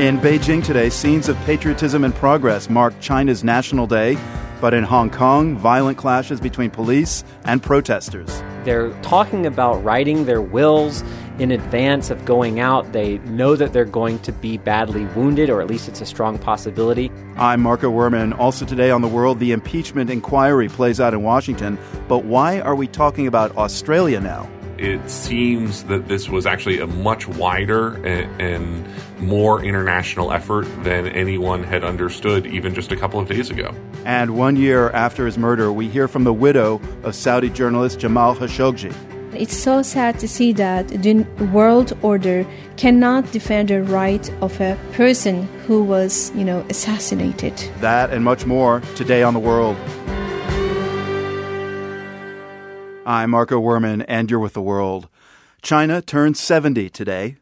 In Beijing today, scenes of patriotism and progress mark China's National Day. But in Hong Kong, violent clashes between police and protesters. They're talking about writing their wills in advance of going out. They know that they're going to be badly wounded, or at least it's a strong possibility. I'm Marco Werman. Also today on The World, the impeachment inquiry plays out in Washington. But why are we talking about Australia now? It seems that this was actually a much wider and more international effort than anyone had understood even just a couple of days ago. And 1 year after his murder, we hear from the widow of Saudi journalist Jamal Khashoggi. It's so sad to see that the world order cannot defend the right of a person who was, assassinated. That and much more today on The World. I'm Marco Werman, and you're with The World. China turned 70 today.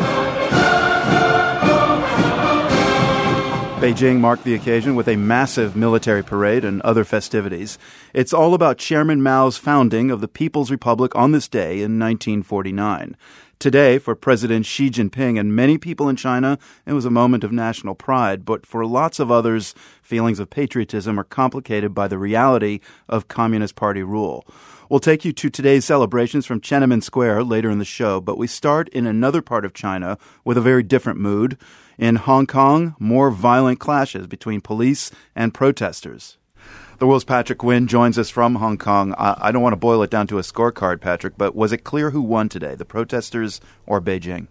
Beijing marked the occasion with a massive military parade and other festivities. It's all about Chairman Mao's founding of the People's Republic on this day in 1949. Today, for President Xi Jinping and many people in China, it was a moment of national pride. But for lots of others, feelings of patriotism are complicated by the reality of Communist Party rule. We'll take you to today's celebrations from Tiananmen Square later in the show, but we start in another part of China with a very different mood. In Hong Kong, more violent clashes between police and protesters. The World's Patrick Wynn joins us from Hong Kong. I don't want to boil it down to a scorecard, Patrick, but was it clear who won today, the protesters or Beijing?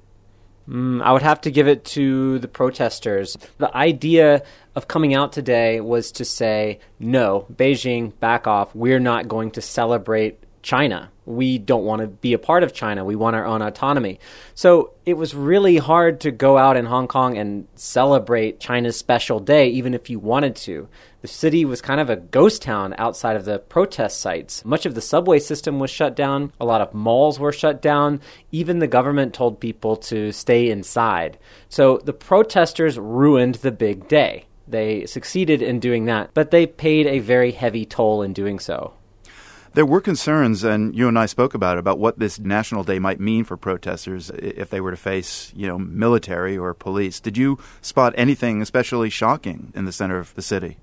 I would have to give it to the protesters. The idea of coming out today was to say, no, Beijing, back off. We're not going to celebrate China. We don't want to be a part of China. We want our own autonomy. So it was really hard to go out in Hong Kong and celebrate China's special day, even if you wanted to. The city was kind of a ghost town outside of the protest sites. Much of the subway system was shut down. A lot of malls were shut down. Even the government told people to stay inside. So the protesters ruined the big day. They succeeded in doing that, but they paid a very heavy toll in doing so. There were concerns, and you and I spoke about what this National Day might mean for protesters if they were to face, military or police. Did you spot anything especially shocking in the center of the city?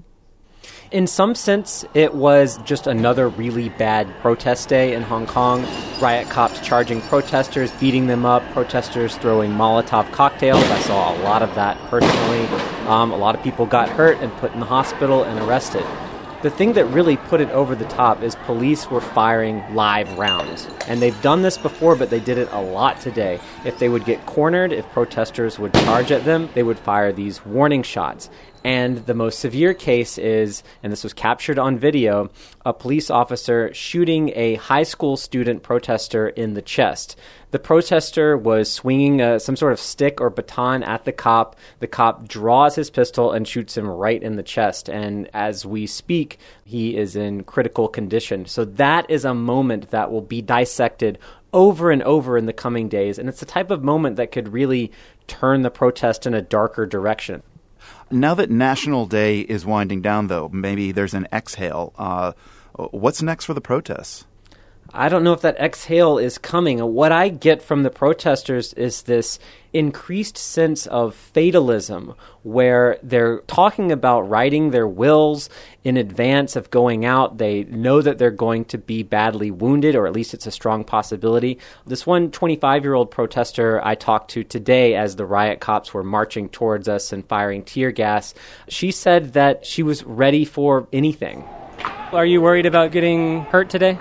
In some sense, it was just another really bad protest day in Hong Kong. Riot cops charging protesters, beating them up, protesters throwing Molotov cocktails. I saw a lot of that personally. A lot of people got hurt and put in the hospital and arrested. The thing that really put it over the top is police were firing live rounds. And they've done this before, but they did it a lot today. If they would get cornered, if protesters would charge at them, they would fire these warning shots. And the most severe case is, and this was captured on video, a police officer shooting a high school student protester in the chest. The protester was swinging some sort of stick or baton at the cop. The cop draws his pistol and shoots him right in the chest. And as we speak, he is in critical condition. So that is a moment that will be dissected over and over in the coming days. And it's the type of moment that could really turn the protest in a darker direction. Now that National Day is winding down, though, maybe there's an exhale. What's next for the protests? I don't know if that exhale is coming. What I get from the protesters is this increased sense of fatalism where they're talking about writing their wills in advance of going out. They know that they're going to be badly wounded, or at least it's a strong possibility. This one 25-year-old protester I talked to today as the riot cops were marching towards us and firing tear gas, she said that she was ready for anything. Are you worried about getting hurt today?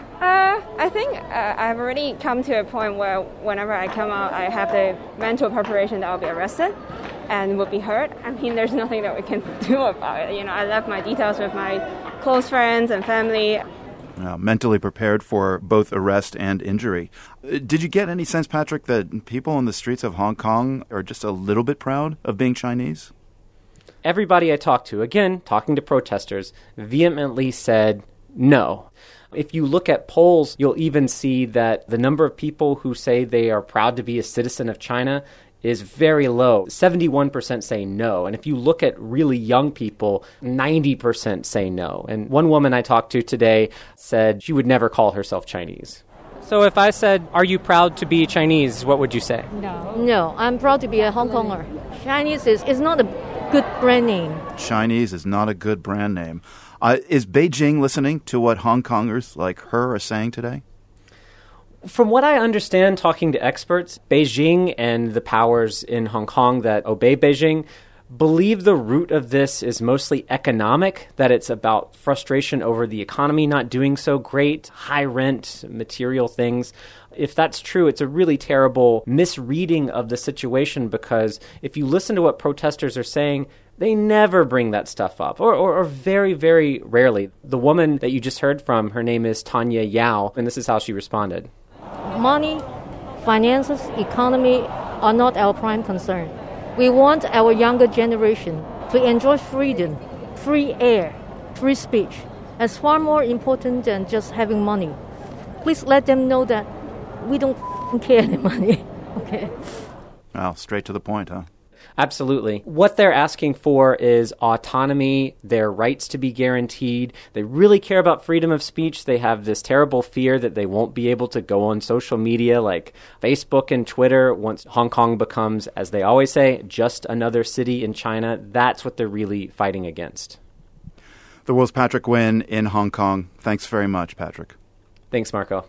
I think I've already come to a point where whenever I come out, I have the mental preparation that I'll be arrested and will be hurt. I mean, there's nothing that we can do about it. I left my details with my close friends and family. Mentally prepared for both arrest and injury. Did you get any sense, Patrick, that people on the streets of Hong Kong are just a little bit proud of being Chinese? Everybody I talked to, again, talking to protesters, vehemently said no. If you look at polls, you'll even see that the number of people who say they are proud to be a citizen of China is very low. 71% say no. And if you look at really young people, 90% say no. And one woman I talked to today said she would never call herself Chinese. So if I said, are you proud to be Chinese, what would you say? No, I'm proud to be a Hong Konger. Chinese is not a good brand name. Chinese is not a good brand name. Is Beijing listening to what Hong Kongers like her are saying today? From what I understand, talking to experts, Beijing and the powers in Hong Kong that obey Beijing believe the root of this is mostly economic, that it's about frustration over the economy not doing so great, high rent, material things. If that's true, it's a really terrible misreading of the situation, because if you listen to what protesters are saying, they never bring that stuff up, or very, very rarely. The woman that you just heard from, her name is Tanya Yao, and this is how she responded. Money, finances, economy are not our prime concern. We want our younger generation to enjoy freedom, free air, free speech. It's far more important than just having money. Please let them know that we don't care any money. Okay. Wow, straight to the point, huh? Absolutely. What they're asking for is autonomy, their rights to be guaranteed. They really care about freedom of speech. They have this terrible fear that they won't be able to go on social media like Facebook and Twitter once Hong Kong becomes, as they always say, just another city in China. That's what they're really fighting against. The World's Patrick Nguyen in Hong Kong. Thanks very much, Patrick. Thanks, Marco.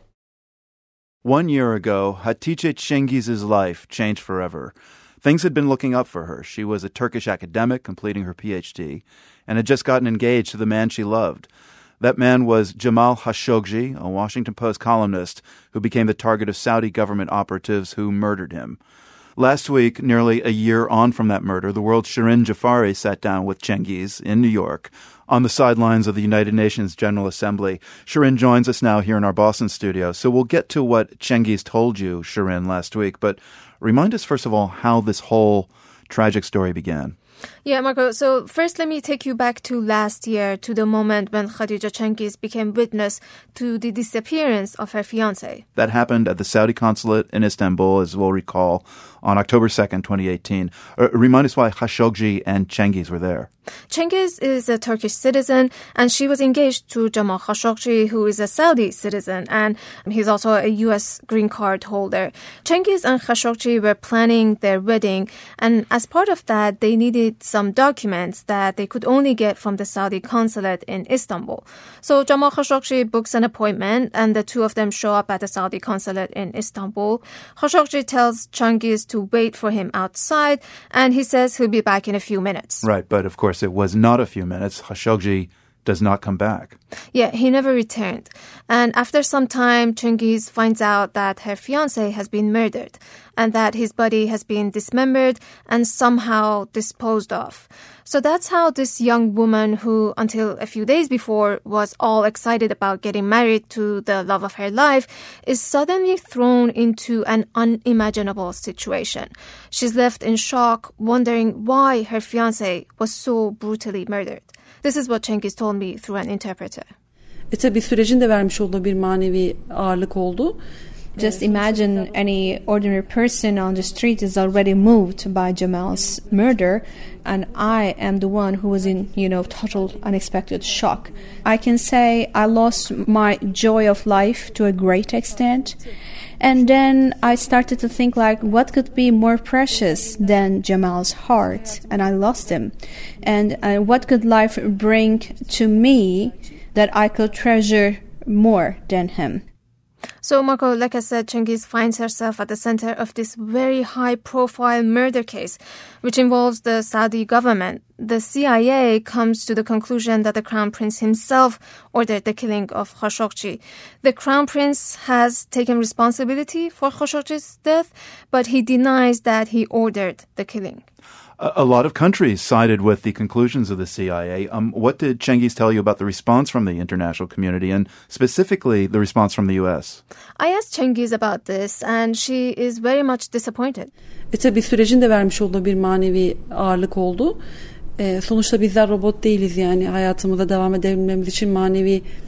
1 year ago, Hatice Cengiz's life changed forever. Things had been looking up for her. She was a Turkish academic completing her PhD and had just gotten engaged to the man she loved. That man was Jamal Khashoggi, a Washington Post columnist who became the target of Saudi government operatives who murdered him. Last week, nearly a year on from that murder, the world's Shirin Jafari sat down with Cengiz in New York on the sidelines of the United Nations General Assembly. Shirin joins us now here in our Boston studio. So we'll get to what Cengiz told you, Shirin, last week, but remind us, first of all, how this whole tragic story began. Yeah, Marco. So first, let me take you back to last year, to the moment when Khadija Cengiz became witness to the disappearance of her fiancé. That happened at the Saudi consulate in Istanbul, as we'll recall, on October 2nd, 2018. Remind us why Khashoggi and Cengiz were there. Cengiz is a Turkish citizen, and she was engaged to Jamal Khashoggi, who is a Saudi citizen, and he's also a U.S. green card holder. Cengiz and Khashoggi were planning their wedding, and as part of that, they needed some documents that they could only get from the Saudi consulate in Istanbul. So Jamal Khashoggi books an appointment, and the two of them show up at the Saudi consulate in Istanbul. Khashoggi tells Cengiz to wait for him outside, and he says he'll be back in a few minutes. Right, but of course it was not a few minutes. Khashoggi does not come back. Yeah, he never returned. And after some time, Cengiz finds out that her fiancé has been murdered and that his body has been dismembered and somehow disposed of. So that's how this young woman, who until a few days before was all excited about getting married to the love of her life, is suddenly thrown into an unimaginable situation. She's left in shock, wondering why her fiancé was so brutally murdered. This is what Cengiz told me through an interpreter. Tabii sürecin de vermiş olduğu bir manevi ağırlık oldu. Just imagine any ordinary person on the street is already moved by Jamal's murder, and I am the one who was in, total unexpected shock. I can say I lost my joy of life to a great extent. And then I started to think, what could be more precious than Jamal's heart? And I lost him. And what could life bring to me that I could treasure more than him? So, Marco, like I said, Cengiz finds herself at the center of this very high-profile murder case, which involves the Saudi government. The CIA comes to the conclusion that the Crown Prince himself ordered the killing of Khashoggi. The Crown Prince has taken responsibility for Khashoggi's death, but he denies that he ordered the killing. A lot of countries sided with the conclusions of the CIA. What did Cengiz tell you about the response from the international community, and specifically the response from the U.S.? I asked Cengiz about this, and she is very much disappointed. Tabii sürecin de vermiş olduğu bir manevi ağırlık oldu. Sonuçta bizler robot değiliz, yani hayatımıza devam edebilmemiz için manevi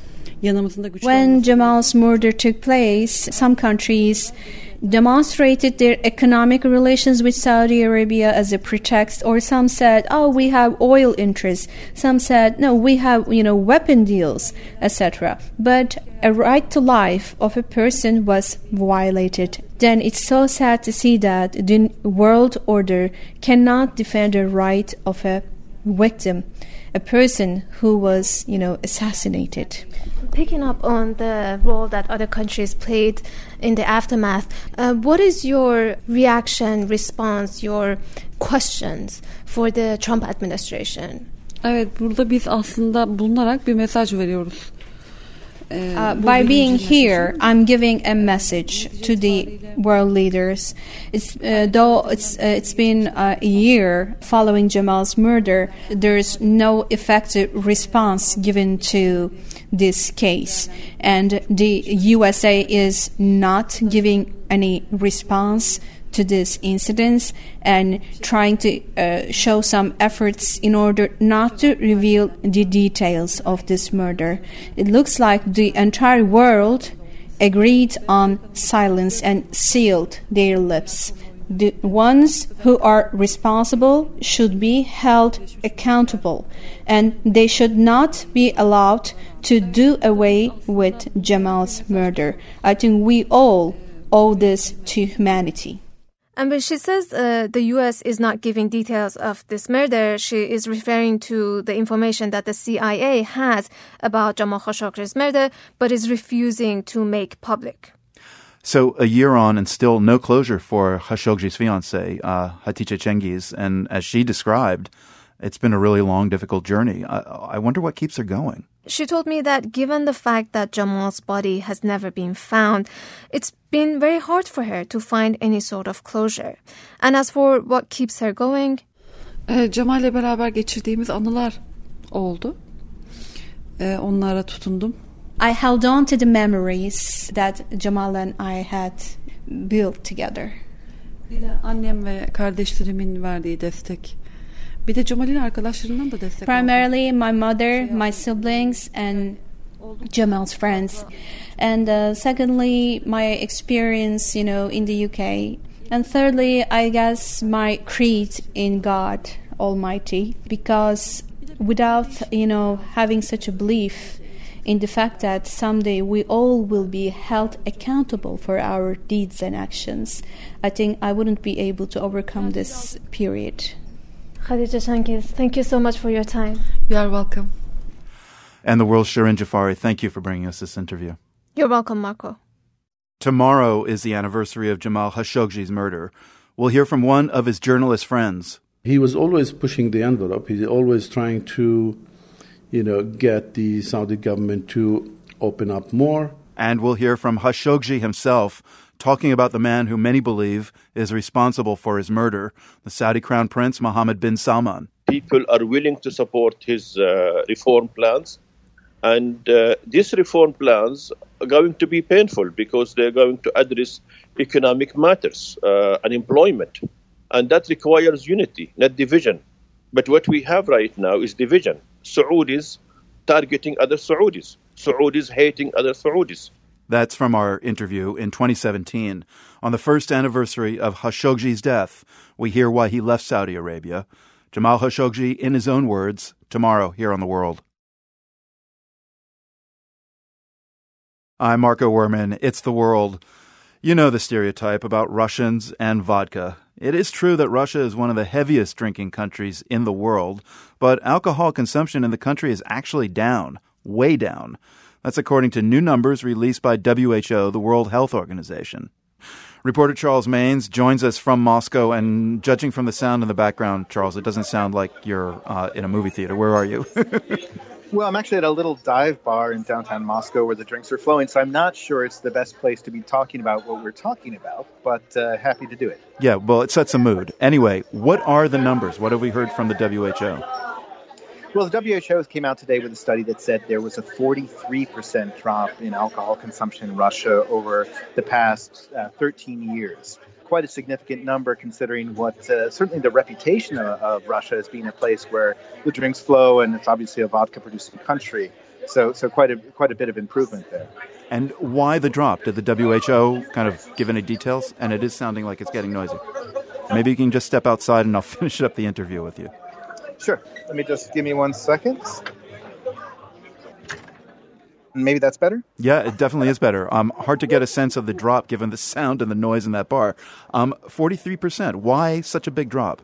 yanımızda güçlü When olması. Jamal's murder took place, some countries demonstrated their economic relations with Saudi Arabia as a pretext, or some said, oh, we have oil interests. Some said, no, we have, weapon deals, etc. But a right to life of a person was violated. Then it's so sad to see that the world order cannot defend the right of a victim, a person who was, assassinated. Picking up on the role that other countries played in the aftermath, what is your reaction, response, your questions for the Trump administration? Evet, burada biz aslında bulunarak bir mesaj veriyoruz. By being here, I'm giving a message to the world leaders. Though it's been a year following Jamal's murder, there's no effective response given to this case, and the USA is not giving any response to this incident and trying to show some efforts in order not to reveal the details of this murder. It looks like the entire world agreed on silence and sealed their lips. The ones who are responsible should be held accountable, and they should not be allowed to do away with Jamal's murder. I think we all owe this to humanity. And when she says the U.S. is not giving details of this murder, she is referring to the information that the CIA has about Jamal Khashoggi's murder, but is refusing to make public. So a year on and still no closure for Khashoggi's fiancée, Hatice Cengiz. And as she described, it's been a really long, difficult journey. I wonder what keeps her going. She told me that given the fact that Jamal's body has never been found, it's been very hard for her to find any sort of closure. And as for what keeps her going, Cemal'le beraber geçirdiğimiz anılar oldu. Onlara tutundum. I held on to the memories that Jamal and I had built together. Bir de annem ve kardeşlerimin verdiği destek. Bir de Cemal'in arkadaşlarından da destek aldım. Primarily my mother, my siblings, and Jamal's friends. And secondly, my experience, in the UK. And thirdly, I guess my creed in God Almighty. Because without, having such a belief in the fact that someday we all will be held accountable for our deeds and actions, I think I wouldn't be able to overcome this period. Hatice Cengiz, thank you so much for your time. You are welcome. And the world's Shirin Jafari, thank you for bringing us this interview. You're welcome, Marco. Tomorrow is the anniversary of Jamal Khashoggi's murder. We'll hear from one of his journalist friends. He was always pushing the envelope. He's always trying to, get the Saudi government to open up more. And we'll hear from Khashoggi himself, talking about the man who many believe is responsible for his murder, the Saudi Crown Prince Mohammed bin Salman. People are willing to support his reform plans. And these reform plans are going to be painful because they're going to address economic matters, unemployment. And that requires unity, not division. But what we have right now is division. Saudis targeting other Saudis. Saudis hating other Saudis. That's from our interview in 2017. On the first anniversary of Khashoggi's death, we hear why he left Saudi Arabia. Jamal Khashoggi, in his own words, tomorrow here on The World. I'm Marco Werman. It's The World. You know the stereotype about Russians and vodka. It is true that Russia is one of the heaviest drinking countries in the world, but alcohol consumption in the country is actually down, way down. That's according to new numbers released by WHO, the World Health Organization. Reporter Charles Maines joins us from Moscow, and judging from the sound in the background, Charles, it doesn't sound like you're in a movie theater. Where are you? Well, I'm actually at a little dive bar in downtown Moscow where the drinks are flowing, so I'm not sure it's the best place to be talking about what we're talking about, but happy to do it. Yeah, well, it sets a mood. Anyway, what are the numbers? What have we heard from the WHO? Well, the WHO came out today with a study that said there was a 43% drop in alcohol consumption in Russia over the past 13 years. Quite a significant number considering what certainly the reputation of Russia as being a place where the drinks flow, and it's obviously a vodka-producing country. So quite a bit of improvement there. And why the drop? Did the WHO kind of give any details? And it is sounding like it's getting noisy. Maybe you can just step outside and I'll finish up the interview with you. Sure. Let me just give me 1 second. Maybe that's better? Yeah, it definitely is better. Hard to get a sense of the drop given the sound and the noise in that bar. 43%. Why such a big drop?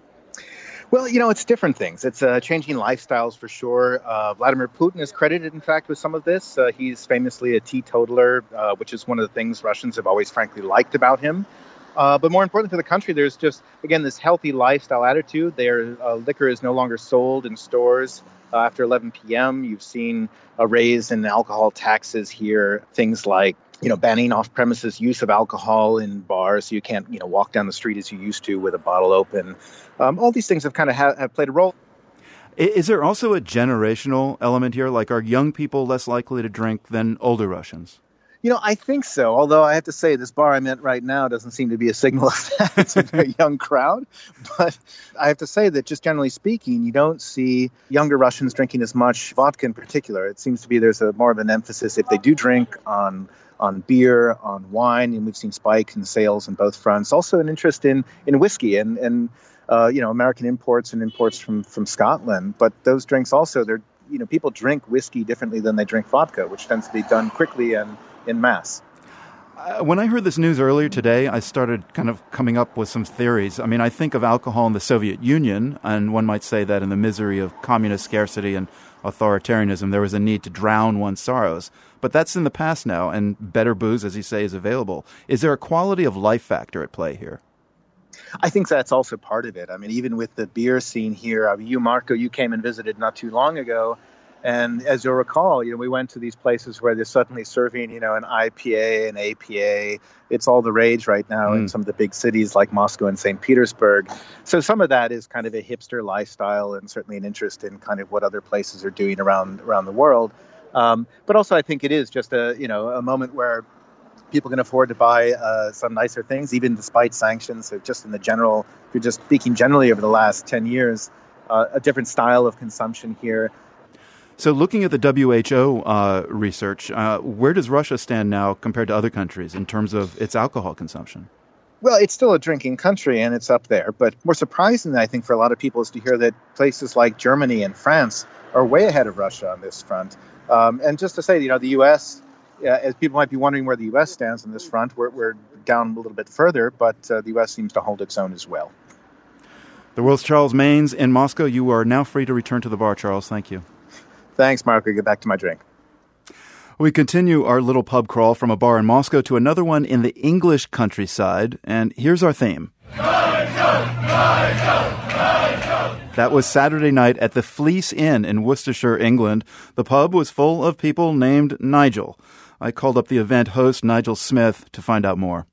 Well, it's different things. It's changing lifestyles for sure. Vladimir Putin is credited, in fact, with some of this. He's famously a teetotaler, which is one of the things Russians have always, frankly, liked about him. But more important for the country, there's just, again, this healthy lifestyle attitude. Their liquor is no longer sold in stores after 11 p.m. You've seen a raise in alcohol taxes here, things like banning off-premises use of alcohol in bars, so you can't, walk down the street as you used to with a bottle open. All these things have kind of have played a role. Is there also a generational element here? Like, are young people less likely to drink than older Russians? I think so, although I have to say this bar I'm at right now doesn't seem to be a signal of that. It's a very young crowd. But I have to say that just generally speaking, you don't see younger Russians drinking as much vodka in particular. It seems to be there's more of an emphasis, if they do drink, on beer, on wine, and we've seen spike in sales on both fronts. Also an interest in whiskey and American imports and imports from Scotland. But those drinks also, people drink whiskey differently than they drink vodka, which tends to be done quickly and in mass. When I heard this news earlier today, I started kind of coming up with some theories. I mean, I think of alcohol in the Soviet Union, and one might say that in the misery of communist scarcity and authoritarianism, there was a need to drown one's sorrows. But that's in the past now, and better booze, as you say, is available. Is there a quality of life factor at play here? I think that's also part of it. I mean, even with the beer scene here, you, Marco, you came and visited not too long ago. And as you'll recall, we went to these places where they're suddenly serving, an IPA, an APA. It's all the rage right now in some of the big cities like Moscow and St. Petersburg. So some of that is kind of a hipster lifestyle and certainly an interest in kind of what other places are doing around the world. But also I think it is just a moment where people can afford to buy some nicer things, even despite sanctions. So just in the general, if you're just speaking generally over the last 10 years, a different style of consumption here. So looking at the WHO research, where does Russia stand now compared to other countries in terms of its alcohol consumption? Well, it's still a drinking country, and it's up there. But more surprising, I think, for a lot of people is to hear that places like Germany and France are way ahead of Russia on this front. And just to say, the U.S., as people might be wondering where the U.S. stands on this front, we're down a little bit further, but the U.S. seems to hold its own as well. The world's Charles Maynes in Moscow. You are now free to return to the bar, Charles. Thank you. Thanks, Mark. I'll get back to my drink. We continue our little pub crawl from a bar in Moscow to another one in the English countryside, and here's our theme. That was Saturday night at the Fleece Inn in Worcestershire, England. The pub was full of people named Nigel. I called up the event host, Nigel Smith, to find out more.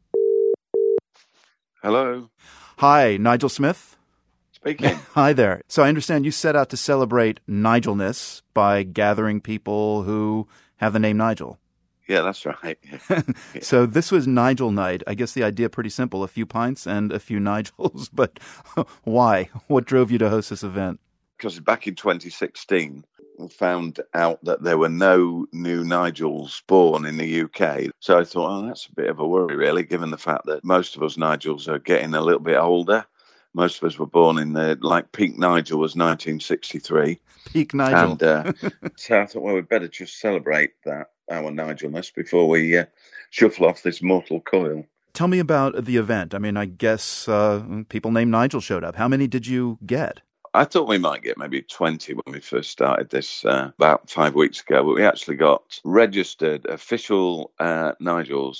Hello. Hi, Nigel Smith. Speaking. Hi there. So I understand you set out to celebrate Nigelness by gathering people who have the name Nigel. Yeah, that's right. So this was Nigel night. I guess the idea pretty simple, a few pints and a few Nigels. But why? What drove you to host this event? Because back in 2016, we found out that there were no new Nigels born in the UK. So I thought, that's a bit of a worry, really, given the fact that most of us Nigels are getting a little bit older. Most of us were born in peak Nigel was 1963. Peak Nigel. And so I thought, we'd better just celebrate our Nigelness before we shuffle off this mortal coil. Tell me about the event. I mean, I guess people named Nigel showed up. How many did you get? I thought we might get maybe 20 when we first started this about 5 weeks ago, but we actually got registered official Nigels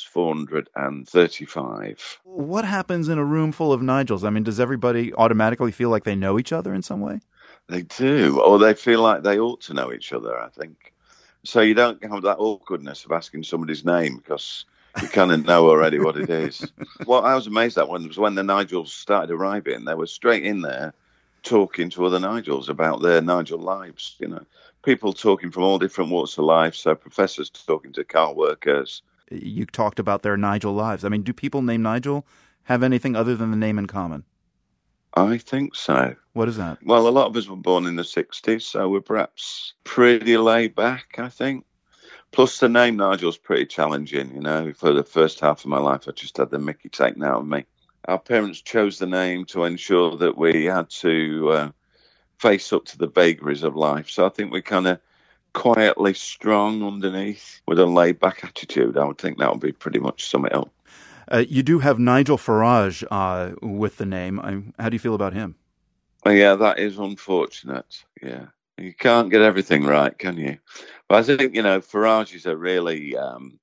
435. What happens in a room full of Nigels? I mean, does everybody automatically feel like they know each other in some way? They do, or they feel like they ought to know each other, I think. So you don't have that awkwardness of asking somebody's name because you kind of know already what it is. What I was amazed at was when the Nigels started arriving, they were straight in there talking to other Nigels about their Nigel lives, people talking from all different walks of life. So professors talking to car workers. You talked about their Nigel lives. I mean, do people named Nigel have anything other than the name in common? I think so. What is that? Well, a lot of us were born in the 60s, so we're perhaps pretty laid back, I think. Plus, the name Nigel's pretty challenging, you know. For the first half of my life, I just had the Mickey taken out of me. Our parents chose the name to ensure that we had to face up to the vagaries of life. So I think we're kind of quietly strong underneath with a laid-back attitude. I would think that would be pretty much sum it up. You do have Nigel Farage with the name. How do you feel about him? Yeah, that is unfortunate. Yeah. You can't get everything right, can you? But I think, you know, Farage is a really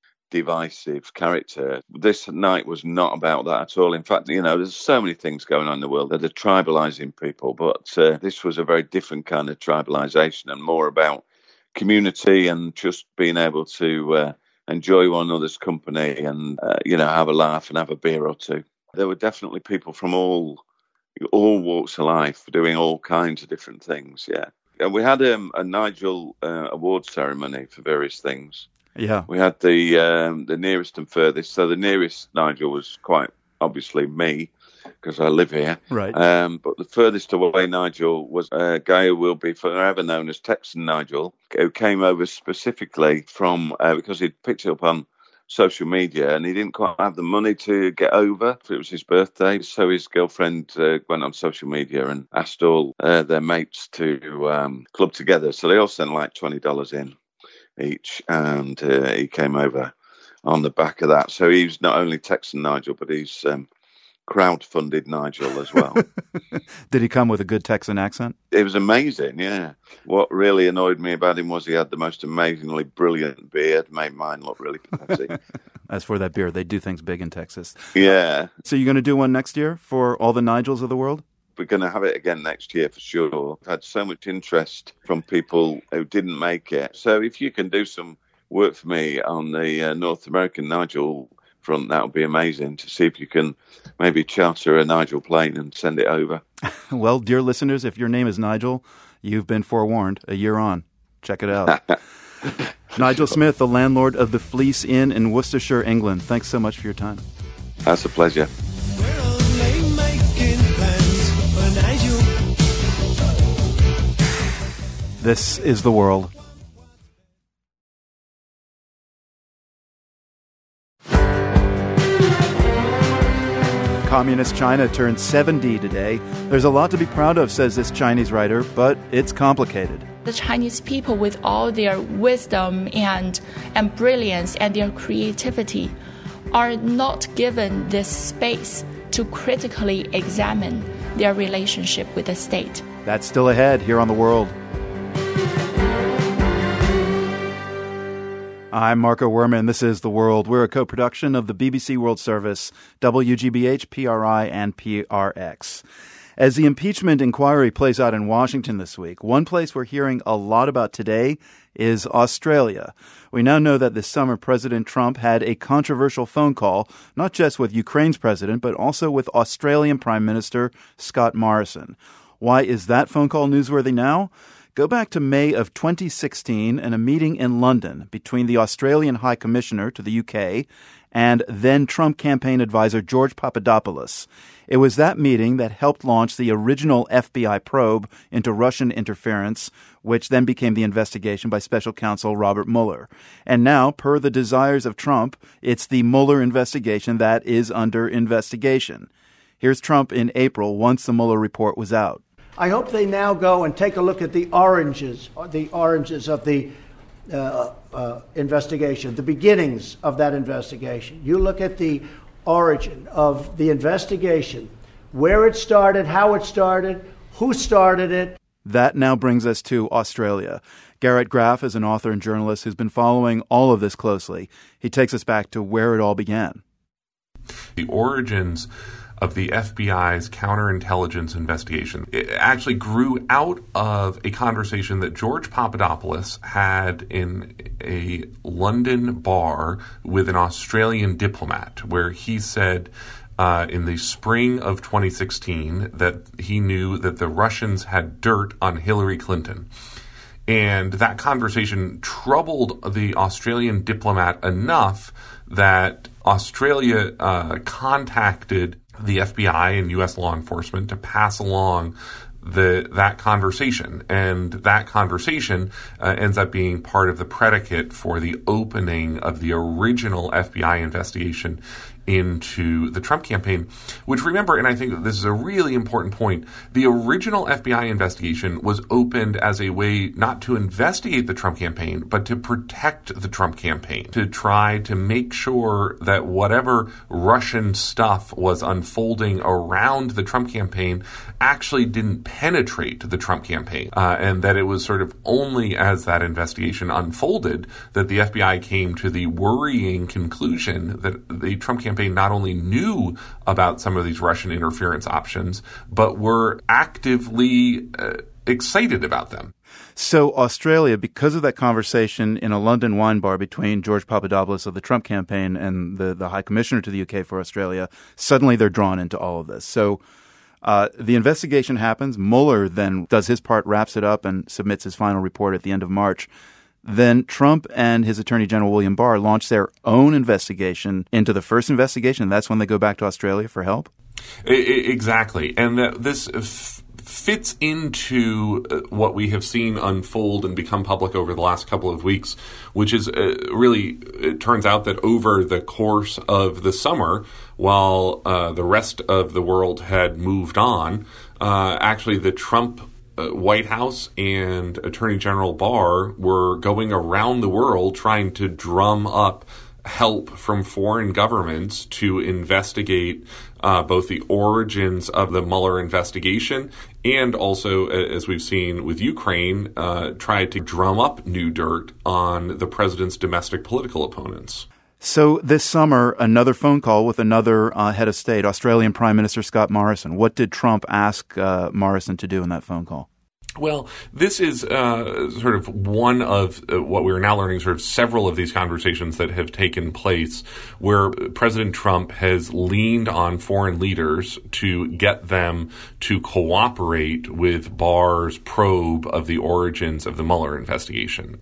divisive character. This night was not about that at all. In fact, you know, there's so many things going on in the world that are tribalising people, but this was a very different kind of tribalisation and more about community and just being able to enjoy one another's company and, you know, have a laugh and have a beer or two. There were definitely people from all walks of life doing all kinds of different things, yeah. We had a Nigel award ceremony for various things. Yeah. We had the nearest and furthest. So the nearest Nigel was quite obviously me, because I live here. Right. But the furthest away Nigel was a guy who will be forever known as Texan Nigel, who came over specifically from, because he'd picked it up on social media and he didn't quite have the money to get over. It was his birthday, so his girlfriend went on social media and asked all their mates to club together. So they all sent like $20 in each, and he came over on the back of that. So he's not only Texan Nigel, but he's crowd-funded Nigel as well. Did he come with a good Texan accent? It was amazing, yeah. What really annoyed me about him was he had the most amazingly brilliant beard, made mine look really pathetic. As for that beard, they do things big in Texas. Yeah. So you're going to do one next year for all the Nigels of the world? We're going to have it again next year for sure. I've had so much interest from people who didn't make it. So if you can do some work for me on the North American Nigel front, that would be amazing, to see if you can maybe charter a Nigel plane and send it over. Well, dear listeners, if your name is Nigel, you've been forewarned. A year on. Check it out. Nigel Smith, the landlord of the Fleece Inn in Worcestershire, England. Thanks so much for your time. That's a pleasure. This is The World. Communist China turned 70 today. There's a lot to be proud of, says this Chinese writer, but it's complicated. The Chinese people, with all their wisdom and brilliance and their creativity, are not given this space to critically examine their relationship with the state. That's still ahead here on The World. I'm Marco Werman. This is The World. We're a co-production of the BBC World Service, WGBH, PRI, and PRX. As the impeachment inquiry plays out in Washington this week, one place we're hearing a lot about today is Australia. We now know that this summer President Trump had a controversial phone call, not just with Ukraine's president, but also with Australian Prime Minister Scott Morrison. Why is that phone call newsworthy now? Go back to May of 2016 and a meeting in London between the Australian High Commissioner to the UK and then Trump campaign advisor George Papadopoulos. It was that meeting that helped launch the original FBI probe into Russian interference, which then became the investigation by special counsel Robert Mueller. And now, per the desires of Trump, it's the Mueller investigation that is under investigation. Here's Trump in April once the Mueller report was out. I hope they now go and take a look at the oranges of the investigation, the beginnings of that investigation. You look at the origin of the investigation, where it started, how it started, who started it. That now brings us to Australia. Garrett Graff is an author and journalist who's been following all of this closely. He takes us back to where it all began. The origins of the FBI's counterintelligence investigation. It actually grew out of a conversation that George Papadopoulos had in a London bar with an Australian diplomat, where he said in the spring of 2016 that he knew that the Russians had dirt on Hillary Clinton. And that conversation troubled the Australian diplomat enough that Australia contacted the FBI and U.S. law enforcement to pass along that conversation. And that conversation ends up being part of the predicate for the opening of the original FBI investigation into the Trump campaign, which, remember, and I think that this is a really important point, the original FBI investigation was opened as a way not to investigate the Trump campaign, but to protect the Trump campaign, to try to make sure that whatever Russian stuff was unfolding around the Trump campaign actually didn't penetrate the Trump campaign, and that it was sort of only as that investigation unfolded that the FBI came to the worrying conclusion that the Trump campaign not only knew about some of these Russian interference options, but were actively excited about them. So Australia, because of that conversation in a London wine bar between George Papadopoulos of the Trump campaign and the High Commissioner to the UK for Australia, suddenly they're drawn into all of this. So the investigation happens. Mueller then does his part, wraps it up, and submits his final report at the end of March. Then Trump and his Attorney General William Barr launch their own investigation into the first investigation. That's when they go back to Australia for help? Exactly. And this fits into what we have seen unfold and become public over the last couple of weeks, which is really, it turns out that over the course of the summer, while the rest of the world had moved on, actually the Trump White House and Attorney General Barr were going around the world trying to drum up help from foreign governments to investigate both the origins of the Mueller investigation and also, as we've seen with Ukraine, try to drum up new dirt on the president's domestic political opponents. So this summer, another phone call with another head of state, Australian Prime Minister Scott Morrison. What did Trump ask Morrison to do in that phone call? Well, this is sort of one of what we are now learning, sort of several of these conversations that have taken place where President Trump has leaned on foreign leaders to get them to cooperate with Barr's probe of the origins of the Mueller investigation.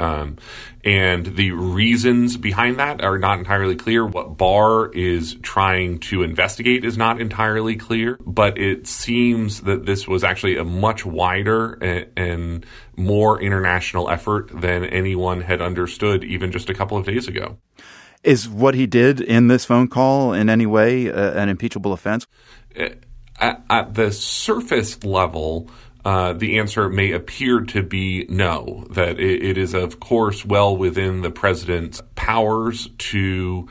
And the reasons behind that are not entirely clear. What Barr is trying to investigate is not entirely clear, but it seems that this was actually a much wider and more international effort than anyone had understood even just a couple of days ago. Is what he did in this phone call in any way an impeachable offense? At the surface level, the answer may appear to be no, that it is, of course, well within the president's powers to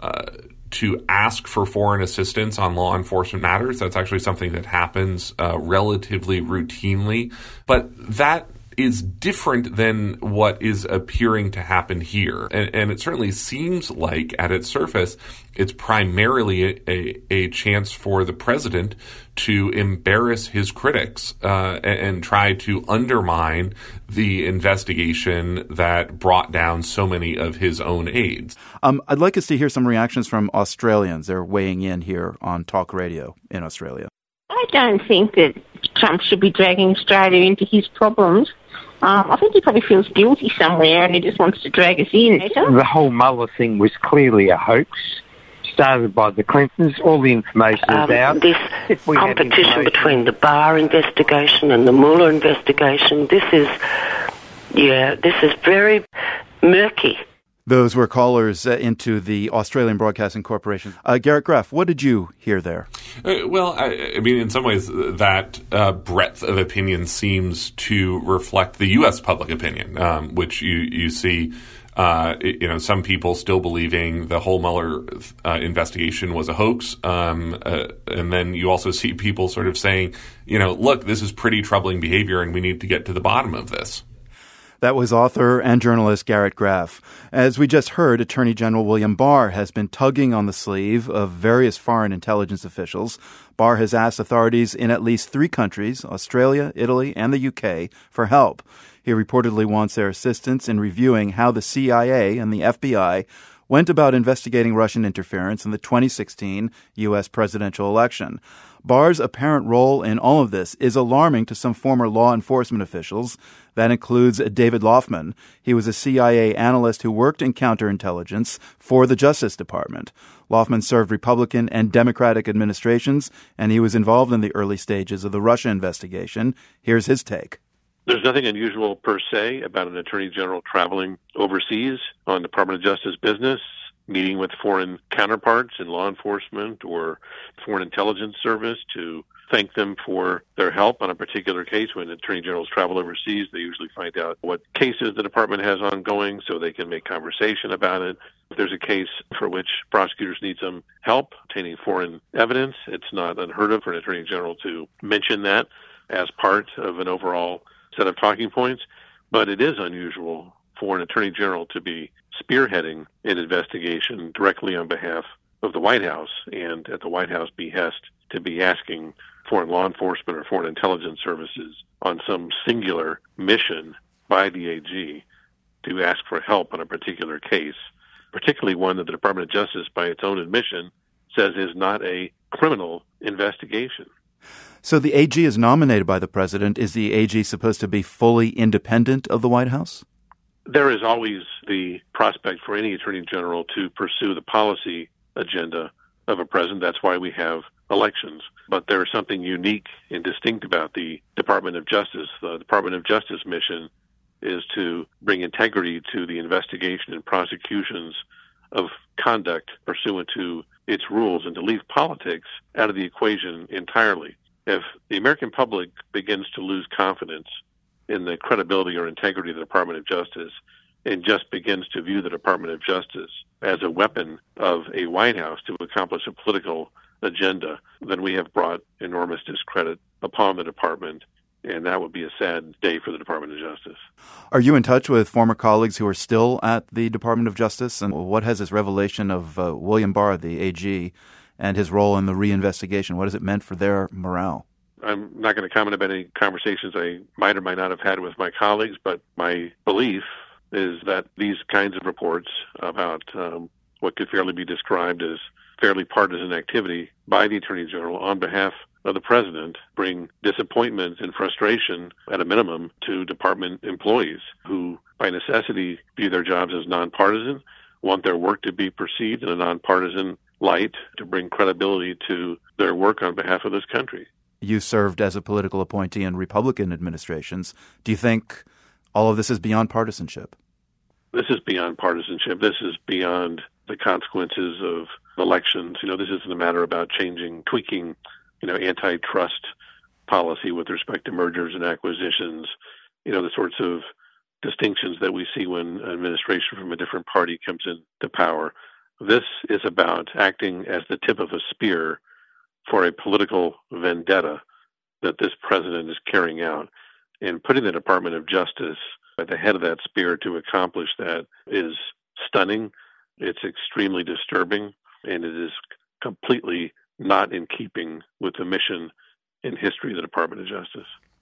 ask for foreign assistance on law enforcement matters. That's actually something that happens relatively routinely. But that is different than what is appearing to happen here. And it certainly seems like, at its surface, it's primarily a chance for the president to embarrass his critics and try to undermine the investigation that brought down so many of his own aides. I'd like us to hear some reactions from Australians. They're weighing in here on Talk Radio in Australia. I don't think that Trump should be dragging Australia into his problems. I think he probably feels guilty somewhere and he just wants to drag us in. The whole Mueller thing was clearly a hoax, started by the Clintons. All the information is out. This competition between the Barr investigation and the Mueller investigation, this is very murky. Those were callers into the Australian Broadcasting Corporation. Garrett Graff, what did you hear there? Well, I mean, in some ways, that breadth of opinion seems to reflect the U.S. public opinion, which you see, some people still believing the whole Mueller investigation was a hoax. And then you also see people sort of saying, look, this is pretty troubling behavior and we need to get to the bottom of this. That was author and journalist Garrett Graff. As we just heard, Attorney General William Barr has been tugging on the sleeve of various foreign intelligence officials. Barr has asked authorities in at least 3 countries, Australia, Italy, and the UK, for help. He reportedly wants their assistance in reviewing how the CIA and the FBI went about investigating Russian interference in the 2016 U.S. presidential election. Barr's apparent role in all of this is alarming to some former law enforcement officials. That includes David Laufman. He was a CIA analyst who worked in counterintelligence for the Justice Department. Laufman served Republican and Democratic administrations, and he was involved in the early stages of the Russia investigation. Here's his take. There's nothing unusual per se about an attorney general traveling overseas on Department of Justice business, meeting with foreign counterparts in law enforcement or foreign intelligence service to thank them for their help on a particular case. When attorney generals travel overseas, they usually find out what cases the department has ongoing so they can make conversation about it. If there's a case for which prosecutors need some help obtaining foreign evidence, it's not unheard of for an attorney general to mention that as part of an overall set of talking points. But it is unusual for an attorney general to be spearheading an investigation directly on behalf of the White House and at the White House behest to be asking foreign law enforcement or foreign intelligence services on some singular mission by the AG to ask for help on a particular case, particularly one that the Department of Justice, by its own admission, says is not a criminal investigation. So the AG is nominated by the president. Is the AG supposed to be fully independent of the White House? There is always the prospect for any attorney general to pursue the policy agenda of a president. That's why we have elections. But there is something unique and distinct about the Department of Justice. The Department of Justice mission is to bring integrity to the investigation and prosecutions of conduct pursuant to its rules and to leave politics out of the equation entirely. If the American public begins to lose confidence in the credibility or integrity of the Department of Justice and just begins to view the Department of Justice as a weapon of a White House to accomplish a political agenda, then we have brought enormous discredit upon the department, and that would be a sad day for the Department of Justice. Are you in touch with former colleagues who are still at the Department of Justice? And what has this revelation of William Barr, the AG, and his role in the reinvestigation, what has it meant for their morale? I'm not going to comment about any conversations I might or might not have had with my colleagues, but my belief is that these kinds of reports about what could fairly be described as fairly partisan activity by the Attorney General on behalf of the President bring disappointment and frustration, at a minimum, to department employees who, by necessity, view their jobs as nonpartisan, want their work to be perceived in a nonpartisan light to bring credibility to their work on behalf of this country. You served as a political appointee in Republican administrations. Do you think all of this is beyond partisanship? This is beyond partisanship. This is beyond the consequences of elections. This isn't a matter about tweaking, antitrust policy with respect to mergers and acquisitions, the sorts of distinctions that we see when an administration from a different party comes into power. This is about acting as the tip of a spear for a political vendetta that this president is carrying out. And putting the Department of Justice at the head of that spear to accomplish that is stunning. It's extremely disturbing, and it is completely not in keeping with the mission and history of the Department of Justice.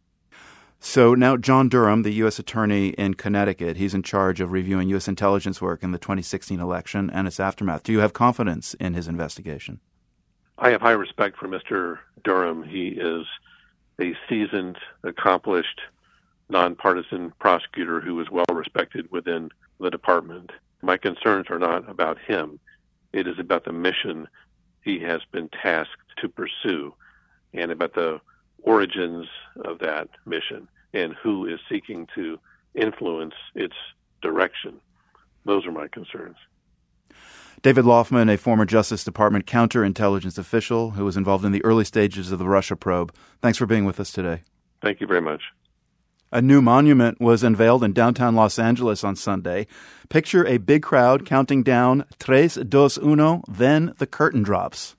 So now John Durham, the U.S. Attorney in Connecticut, he's in charge of reviewing U.S. intelligence work in the 2016 election and its aftermath. Do you have confidence in his investigation? I have high respect for Mr. Durham. He is a seasoned, accomplished, nonpartisan prosecutor who is well respected within the department. My concerns are not about him. It is about the mission he has been tasked to pursue and about the origins of that mission and who is seeking to influence its direction. Those are my concerns. David Laufman, a former Justice Department counterintelligence official who was involved in the early stages of the Russia probe. Thanks for being with us today. Thank you very much. A new monument was unveiled in downtown Los Angeles on Sunday. Picture a big crowd counting down 3, 2, 1, then the curtain drops,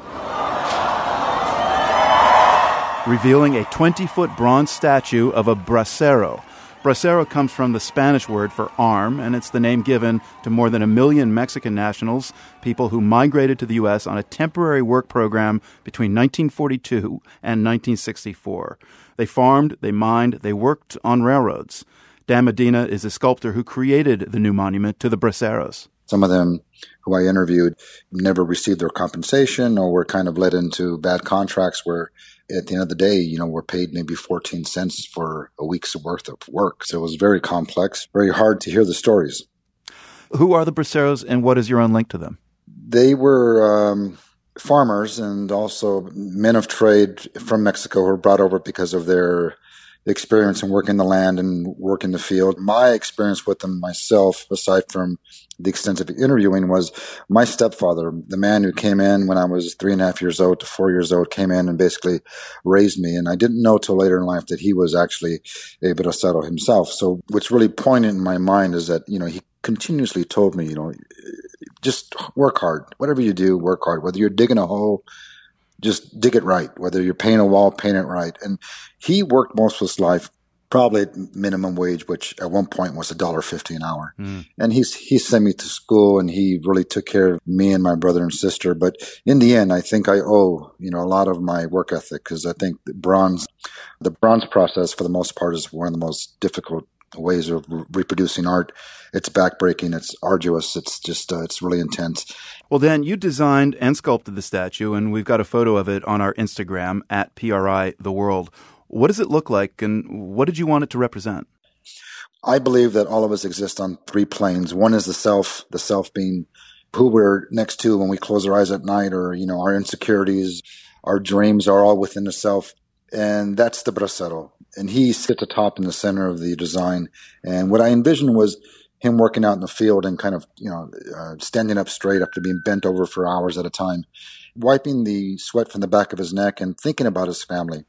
revealing a 20-foot bronze statue of a bracero. Bracero comes from the Spanish word for arm, and it's the name given to more than 1 million Mexican nationals, people who migrated to the U.S. on a temporary work program between 1942 and 1964. They farmed, they mined, they worked on railroads. Dan Medina is a sculptor who created the new monument to the braceros. Some of them who I interviewed never received their compensation or were kind of led into bad contracts where at the end of the day, we're paid maybe 14 cents for a week's worth of work. So it was very complex, very hard to hear the stories. Who are the braceros and what is your own link to them? They were farmers and also men of trade from Mexico who were brought over because of their experience in working the land and working the field. My experience with them myself, aside from the extensive interviewing, was my stepfather, the man who came in when I was 3.5 years old to 4 years old, came in and basically raised me. And I didn't know till later in life that he was actually a bracero himself. So what's really poignant in my mind is that, he continuously told me, just work hard. Whatever you do, work hard. Whether you're digging a hole, just dig it right. Whether you're painting a wall, paint it right. And he worked most of his life probably at minimum wage, which at one point was $1.50 an hour. And he sent me to school and he really took care of me and my brother and sister. But in the end, I think I owe, a lot of my work ethic, because I think the bronze process for the most part is one of the most difficult ways of reproducing art. It's backbreaking, it's arduous, it's just, it's really intense. Well, Dan, you designed and sculpted the statue, and we've got a photo of it on our Instagram at PRI The World. What does it look like, and what did you want it to represent? I believe that all of us exist on 3 planes. One is the self being who we're next to when we close our eyes at night, or, our insecurities, our dreams are all within the self. And that's the bracero. And he sits atop in the center of the design. And what I envisioned was him working out in the field and kind of, standing up straight after being bent over for hours at a time, wiping the sweat from the back of his neck and thinking about his family.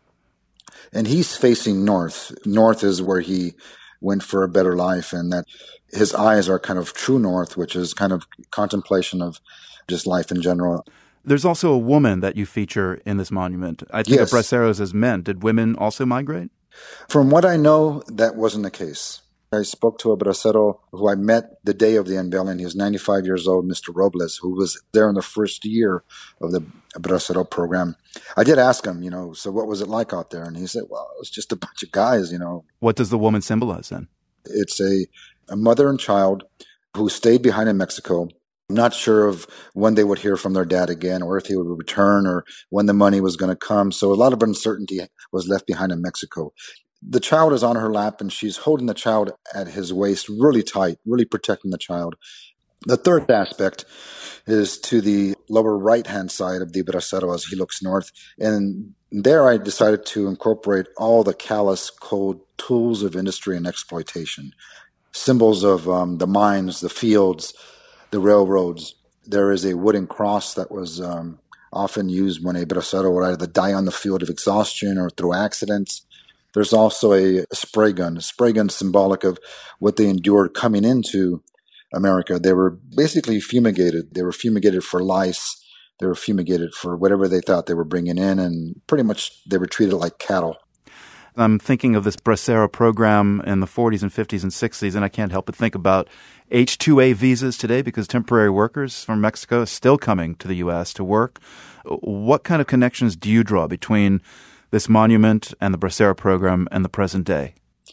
And he's facing north. North is where he went for a better life, and that his eyes are kind of true north, which is kind of contemplation of just life in general. There's also a woman that you feature in this monument. I think of braceros as men. Did women also migrate? From what I know, that wasn't the case. I spoke to a bracero who I met the day of the unveiling. He was 95 years old, Mr. Robles, who was there in the first year of the bracero program. I did ask him, so what was it like out there? And he said, well, it was just a bunch of guys, What does the woman symbolize then? It's a mother and child who stayed behind in Mexico, not sure of when they would hear from their dad again, or if he would return, or when the money was going to come. So a lot of uncertainty was left behind in Mexico. The child is on her lap, and she's holding the child at his waist really tight, really protecting the child. The third aspect is to the lower right-hand side of the bracero as he looks north. And there I decided to incorporate all the callous, cold tools of industry and exploitation, symbols of the mines, the fields, the railroads. There is a wooden cross that was often used when a bracero would either die on the field of exhaustion or through accidents. There's also a spray gun symbolic of what they endured coming into America. They were basically fumigated. They were fumigated for lice. They were fumigated for whatever they thought they were bringing in, and pretty much they were treated like cattle. I'm thinking of this bracero program in the 40s and 50s and 60s, and I can't help but think about H-2A visas today, because temporary workers from Mexico are still coming to the U.S. to work. What kind of connections do you draw between this monument and the bracero program and the present day?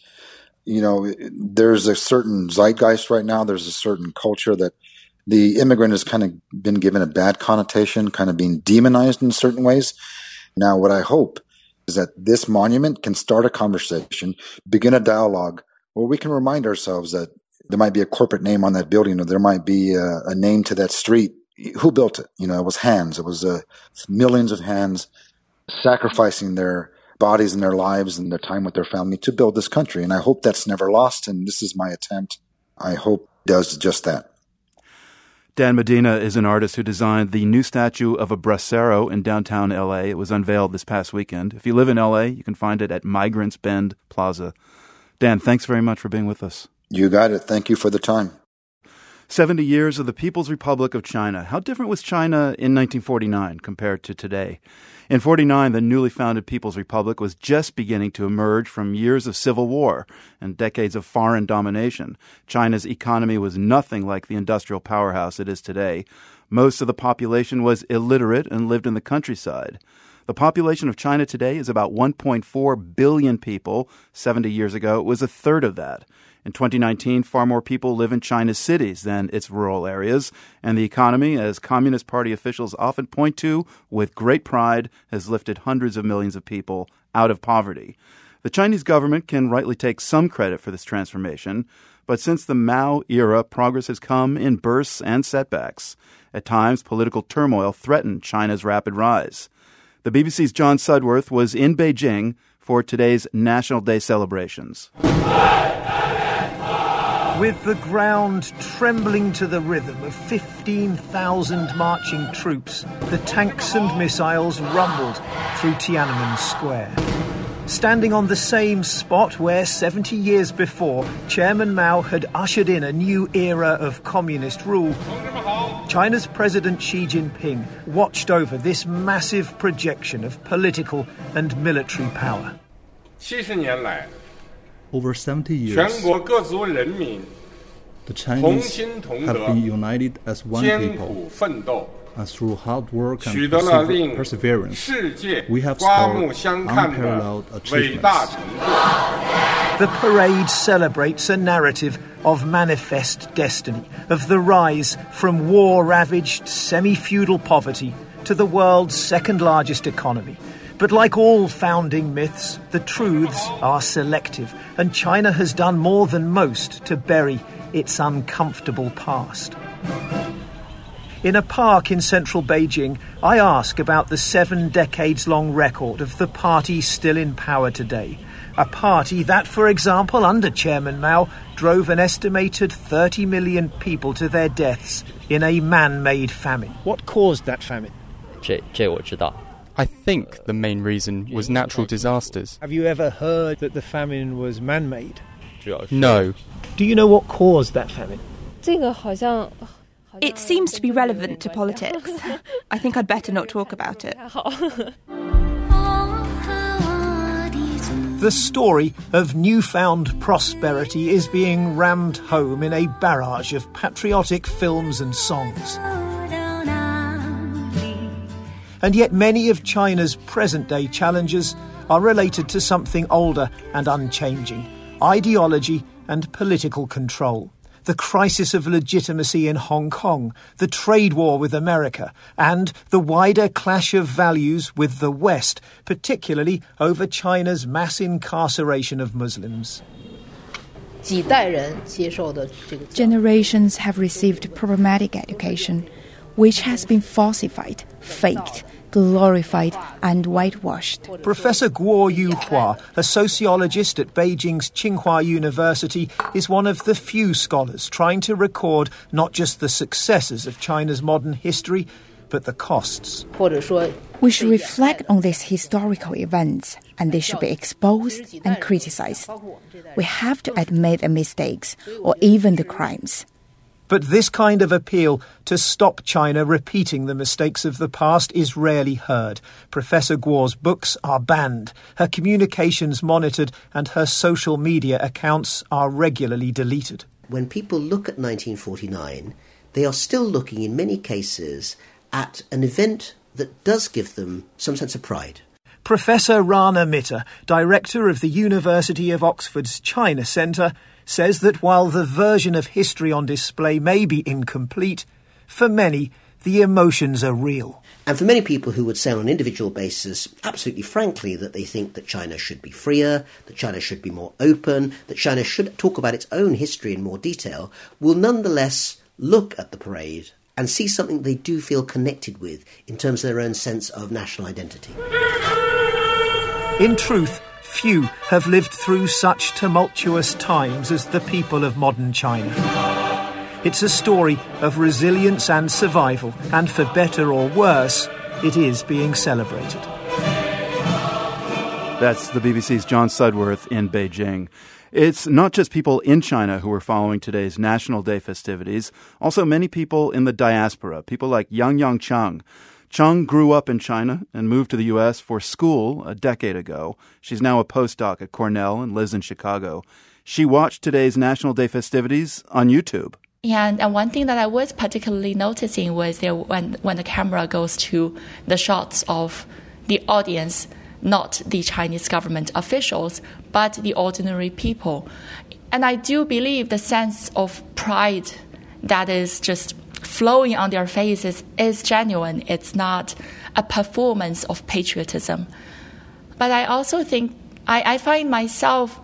There's a certain zeitgeist right now. There's a certain culture that the immigrant has kind of been given a bad connotation, kind of being demonized in certain ways. Now, what I hope is that this monument can start a conversation, begin a dialogue where we can remind ourselves that there might be a corporate name on that building, or there might be a name to that street. Who built it? It was hands. It was millions of hands sacrificing their bodies and their lives and their time with their family to build this country. And I hope that's never lost. And this is my attempt. I hope it does just that. Dan Medina is an artist who designed the new statue of a bracero in downtown L.A. It was unveiled this past weekend. If you live in L.A., you can find it at Migrants Bend Plaza. Dan, thanks very much for being with us. You got it. Thank you for the time. 70 years of the People's Republic of China. How different was China in 1949 compared to today? In 49, the newly founded People's Republic was just beginning to emerge from years of civil war and decades of foreign domination. China's economy was nothing like the industrial powerhouse it is today. Most of the population was illiterate and lived in the countryside. The population of China today is about 1.4 billion people. 70 years ago, it was a third of that. In 2019, far more people live in China's cities than its rural areas, and the economy, as Communist Party officials often point to with great pride, has lifted hundreds of millions of people out of poverty. The Chinese government can rightly take some credit for this transformation, but since the Mao era, progress has come in bursts and setbacks. At times, political turmoil threatened China's rapid rise. The BBC's John Sudworth was in Beijing for today's National Day celebrations. With the ground trembling to the rhythm of 15,000 marching troops, the tanks and missiles rumbled through Tiananmen Square. Standing on the same spot where 70 years before Chairman Mao had ushered in a new era of communist rule, China's President Xi Jinping watched over this massive projection of political and military power. Over 70 years, the Chinese have been united as one people, and through hard work and perseverance, we have scored unparalleled achievements. The parade celebrates a narrative of manifest destiny, of the rise from war-ravaged, semi-feudal poverty to the world's second-largest economy. But like all founding myths, the truths are selective, and China has done more than most to bury its uncomfortable past. In a park in central Beijing, I ask about the 7 decades-long record of the party still in power today. A party that, for example, under Chairman Mao, drove an estimated 30 million people to their deaths in a man-made famine. What caused that famine? I think the main reason was natural disasters. Have you ever heard that the famine was man-made? No. Do you know what caused that famine? It seems to be relevant to politics. I think I'd better not talk about it. The story of newfound prosperity is being rammed home in a barrage of patriotic films and songs. And yet many of China's present-day challenges are related to something older and unchanging: ideology and political control. The crisis of legitimacy in Hong Kong, the trade war with America, and the wider clash of values with the West, particularly over China's mass incarceration of Muslims. Generations have received problematic education, which has been falsified, faked, glorified and whitewashed. Professor Guo Yuhua, a sociologist at Beijing's Tsinghua University, is one of the few scholars trying to record not just the successes of China's modern history, but the costs. We should reflect on these historical events, and they should be exposed and criticized. We have to admit the mistakes, or even the crimes. But this kind of appeal to stop China repeating the mistakes of the past is rarely heard. Professor Guo's books are banned, her communications monitored, and her social media accounts are regularly deleted. When people look at 1949, they are still looking, in many cases, at an event that does give them some sense of pride. Professor Rana Mitter, director of the University of Oxford's China Centre, says that while the version of history on display may be incomplete, for many, the emotions are real. And for many people who would say on an individual basis, absolutely frankly, that they think that China should be freer, that China should be more open, that China should talk about its own history in more detail, will nonetheless look at the parade and see something they do feel connected with in terms of their own sense of national identity. In truth, few have lived through such tumultuous times as the people of modern China. It's a story of resilience and survival, and for better or worse, it is being celebrated. That's the BBC's John Sudworth in Beijing. It's not just people in China who are following today's National Day festivities, also many people in the diaspora, people like Yang Cheng. Cheng grew up in China and moved to the U.S. for school a decade ago. She's now a postdoc at Cornell and lives in Chicago. She watched today's National Day festivities on YouTube. And one thing that I was particularly noticing was there when the camera goes to the shots of the audience, not the Chinese government officials, but the ordinary people. And I do believe the sense of pride that is just flowing on their faces is genuine. It's not a performance of patriotism. But I also think I find myself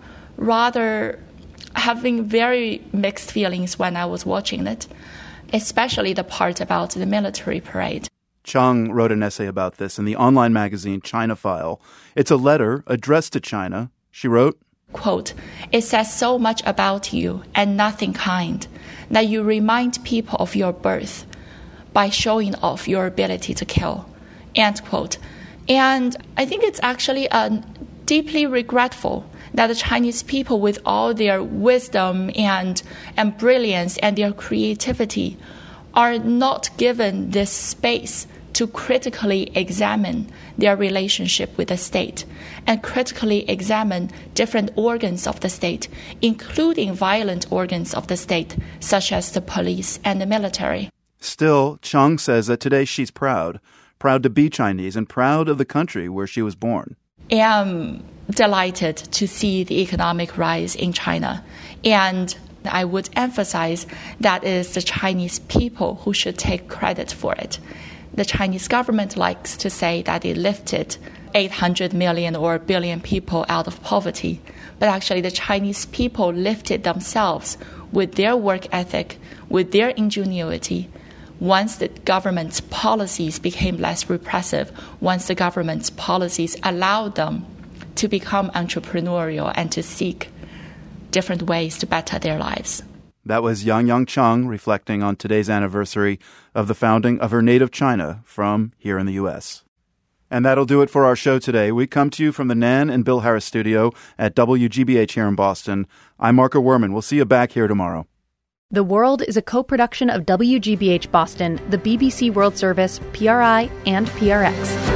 rather having very mixed feelings when I was watching it, especially the part about the military parade. Chung wrote an essay about this in the online magazine China File. It's a letter addressed to China. She wrote, quote, "It says so much about you and nothing kind, that you remind people of your birth by showing off your ability to kill," end quote. And I think it's actually deeply regretful that the Chinese people, with all their wisdom and brilliance and their creativity, are not given this space to critically examine their relationship with the state and critically examine different organs of the state, including violent organs of the state, such as the police and the military. Still, Chung says that today she's proud to be Chinese and proud of the country where she was born. I am delighted to see the economic rise in China, and I would emphasize that it is the Chinese people who should take credit for it. The Chinese government likes to say that it lifted 800 million or a billion people out of poverty, but actually the Chinese people lifted themselves with their work ethic, with their ingenuity. Once the government's policies became less repressive, once the government's policies allowed them to become entrepreneurial and to seek different ways to better their lives. That was Yang Chung reflecting on today's anniversary of the founding of her native China from here in the U.S. And that'll do it for our show today. We come to you from the Nan and Bill Harris studio at WGBH here in Boston. I'm Marco Werman. We'll see you back here tomorrow. The World is a co-production of WGBH Boston, the BBC World Service, PRI, and PRX.